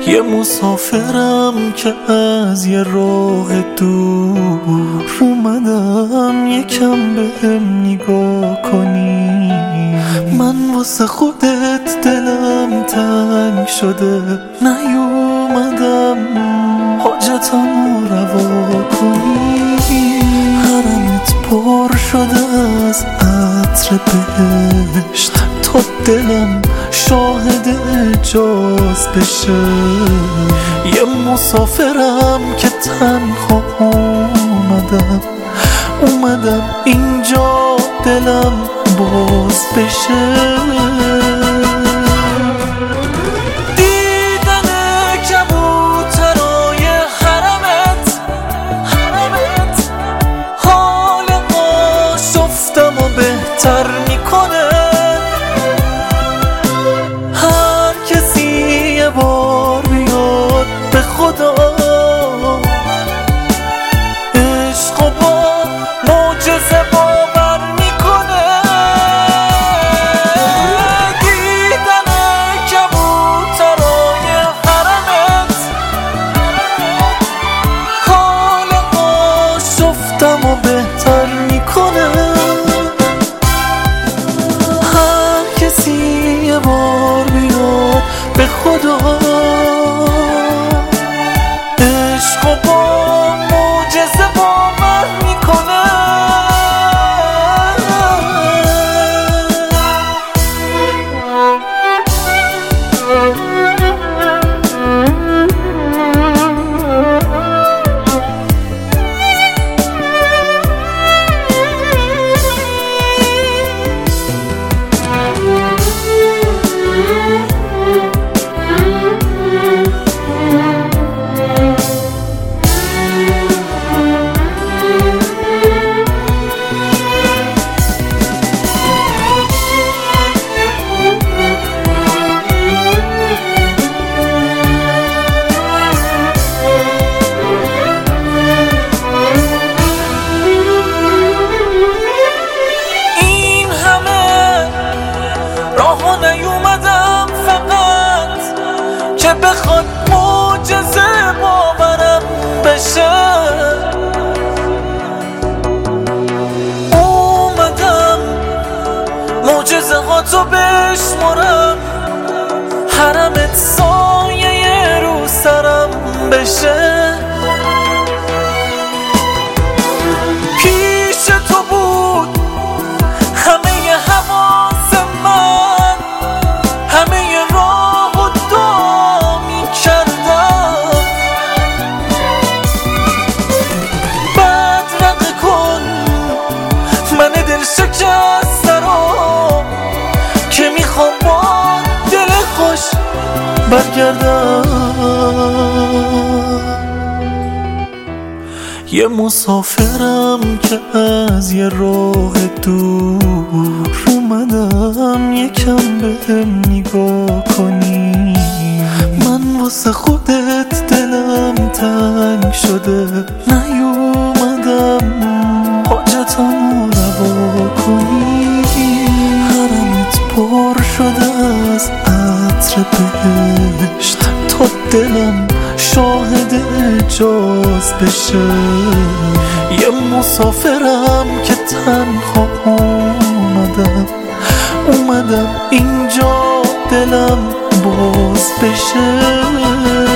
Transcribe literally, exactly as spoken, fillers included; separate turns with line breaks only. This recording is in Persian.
یه مسافرم که از یه راه دور اومدم یکم بهم نگاه کنی. من واسه خودت دلم تنگ شده، نیومدم حاجتمو روا کنی. حرمت پر شده از عطر بهشت تا دلم شاهد اجاز بشه. یه مسافرم که تنها اومدم اومدم اینجا دلم باز بشه. دیدن کبوترای حرمت حرمت حال آشفتمو بهتر میکنه. هر کسی یه بار بیاد به خدا عشق و با معجزه باور میکنه. دیدن کبوترای حرمت حال آشفتمو بهتر میکنه. هر کسی یه بار بیاد به خدا عشق و با معجزه باور میکنه. نیومدم فقط که بخواد معجزه باورم بشه. اومدم معجزه ها تو بشمرم، حرمت سایه رو سرم بشه. پیش تو بود همه حواس من، همه راه و دعا می کردم. بدرقه کن من دل شکسته رو که میخوام با دل خوش برگردم. یه مسافرم که از یه راه دور اومدم یکم بهم نگاه کنی. من واسه خودت دلم تنگ شده، نیومدم حاجتمو روا کنی. حرمت پر شده از عطر بهشت تا دلم شاهد اجاز بشه. یه مسافرم که تنها اومدم اومدم اینجا دلم باز بشه.